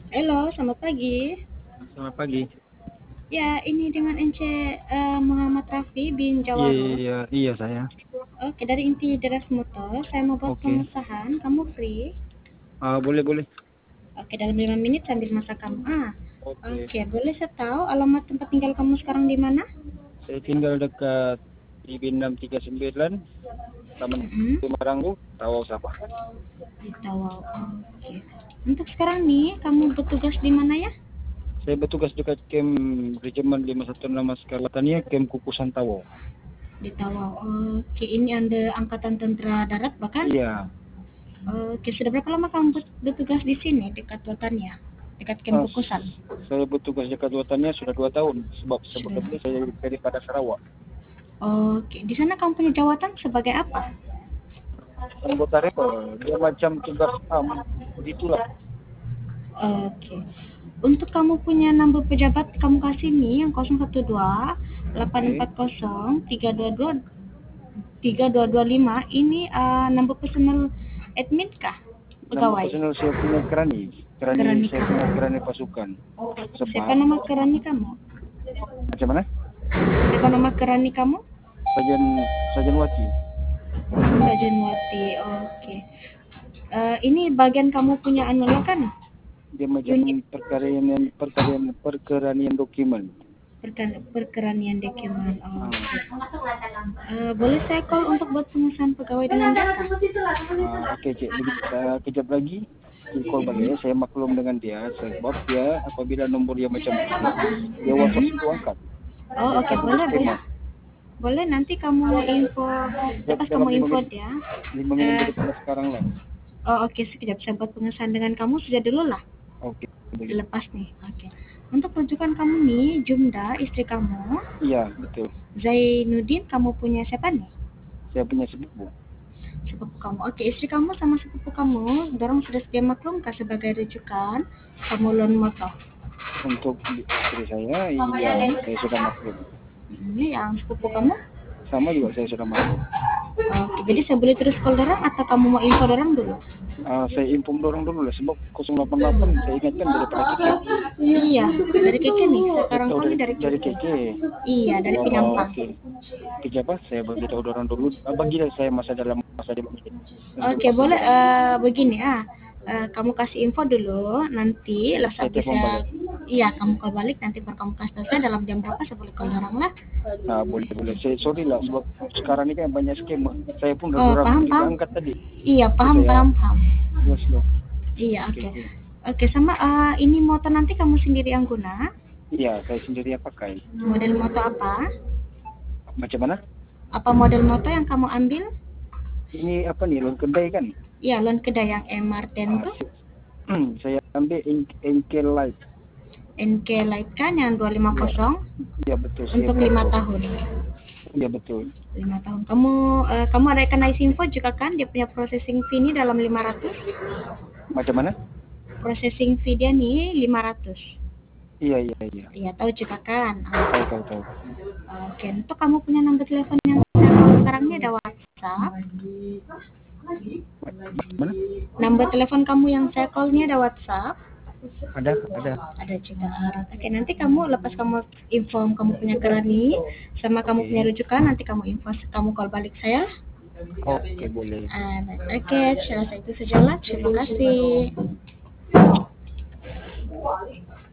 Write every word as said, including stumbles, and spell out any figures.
Halo, selamat pagi. Selamat pagi. Ya, ini dengan Ence eh, Muhammad Rafi bin Iya, Jawaro. iya, iya saya. Oke, dari inti Deras Motor, saya mau buat Oke. pengesahan. Kamu free? Ah, boleh, boleh. Oke, dalam lima menit sambil masa kamu. Ah, Oke. oke. Boleh saya tahu alamat tempat tinggal kamu sekarang di mana? Saya tinggal dekat I B enam tiga sembilan, Taman Mm-mm, Maranggu, Tawau Sabah. di Tawau. Oke. Untuk sekarang nih, kamu bertugas di mana ya? Saya bertugas dekat Kem Regimen lima satu enam Laskar Watania, Kem Kukusan Tawau. Di Tawau. Oke, ini Anda Angkatan Tentara Darat bahkan? Iya. Oke, sudah berapa lama kamu bertugas di sini dekat Watania? Dekat Kem Ah, Kukusan? saya bertugas dekat Watania sudah dua tahun. Sebab Sudah. sebelumnya saya daripada Sarawak. Oke, di sana kamu punya jawatan sebagai apa? Anggota rebel, dia macam tugas am, begitulah. Oke. Untuk kamu punya nomor pejabat kamu kasih nih yang nol satu dua delapan Oke. empat nol tiga dua dua tiga dua dua lima ini uh, nomor personal admin kah? Nama Pegawai. personal saya punya kerani. Kerani Kerani saya punya kamu. kerani pasukan. Siapa Sebab nama kerani kamu? macam mana? Siapa nama kerani kamu? Sajen Sajen Wati. Sajenwati. Oke. Eh, ini bagian kamu punya anu lah kan? Dia macam Unit perkeranian perkeranian perkeranian dokumen. perkan- perkeranian dokumen. Oh. Ah, Eh, boleh saya call untuk buat pengesahan pegawai dengan data? ah, Oke, cik. Begitu uh, kejap lagi saya call balik ya. Saya maklum dengan dia sebab dia apabila nombor dia macam itu, dia WhatsApp Mhm. itu angkat. Oh, Dia oke, tak boleh boleh, boleh. skema. Boleh nanti kamu info, Da- lepas kamu Dalam lima info menit dia. lima menit Eh, ke depan sekarang lah. oh, oke, sekejap saya buat pengesahan dengan kamu sudah dulu lah. Oke, begitu. Lepas nih. Oke. Untuk rujukan kamu nih, Jumda, istri kamu, Iya, betul. Zainuddin, kamu punya siapa nih? Saya punya sepupu. Sepupu kamu. Oke, istri kamu sama sepupu kamu, dorong sudah sedia maklum kah sebagai rujukan kamu loan motor? Untuk istri saya, iya, saya sudah maklum. Ini yang sepupu kamu? Sama juga saya sudah maklum. Oke, jadi saya boleh terus call dorang atau kamu mau info dorang dulu? Ah, saya inform dorong dulu lah sebab nol delapan delapan saya ingatkan daripada Keke. Iya, dari Keke nih. Sekarang Oh, kali dari dari dari Keke. Keke. Iya, dari Oh, Pinampang. oke. Kejap ah, saya beritahu dorong dulu. Ah, bagi saya masa dalam masa lima menit untuk Oke, boleh persetujuan. eh, begini ah. Eh, kamu kasih info dulu, nanti Saya, lah saya saya telepon bisa. balik. Iya, kamu call balik nanti baru kamu kasih tahu saya dalam jam berapa saya boleh call orang lah. Ah, boleh boleh. Saya sorry lah sebab sekarang ini kan banyak skema. Saya pun Oh, ragu-ragu paham juga paham. angkat tadi. Iya, Jadi paham saya paham paham. slow slow. Iya, Oke oke. oke. Oke, sama eh, ini motor nanti kamu sendiri yang guna. Iya, saya sendiri yang pakai. Model motor apa? Macam mana? Apa model motor yang kamu ambil? Ini apa nih? Loan kedai kan? Iya, loan kedai yang M R sepuluh Ah, tuh. si- saya ambil Enkel Light. N K Light kan yang Iya, dua ratus lima puluh iya betul saya untuk lima Pro. tahun. Iya betul. Lima tahun. Kamu eh, kamu ada recognize info juga kan dia punya processing fee ini dalam lima ratus. Macam mana? Processing fee dia nih lima ratus. Iya iya iya. Iya, tahu juga kan? Tahu tahu tahu. Oke, untuk kamu punya nomor telepon yang sekarang sekarang ini ada WhatsApp. Mana? Nomor telepon kamu yang saya call ini ada WhatsApp. Ada ada. Ada juga. Oke, nanti kamu lepas kamu inform kamu punya kerani sama kamu punya Oke. rujukan, nanti kamu info kamu call balik saya. Oke boleh. Ah, oke, saya rasa itu sajalah. Terima kasih.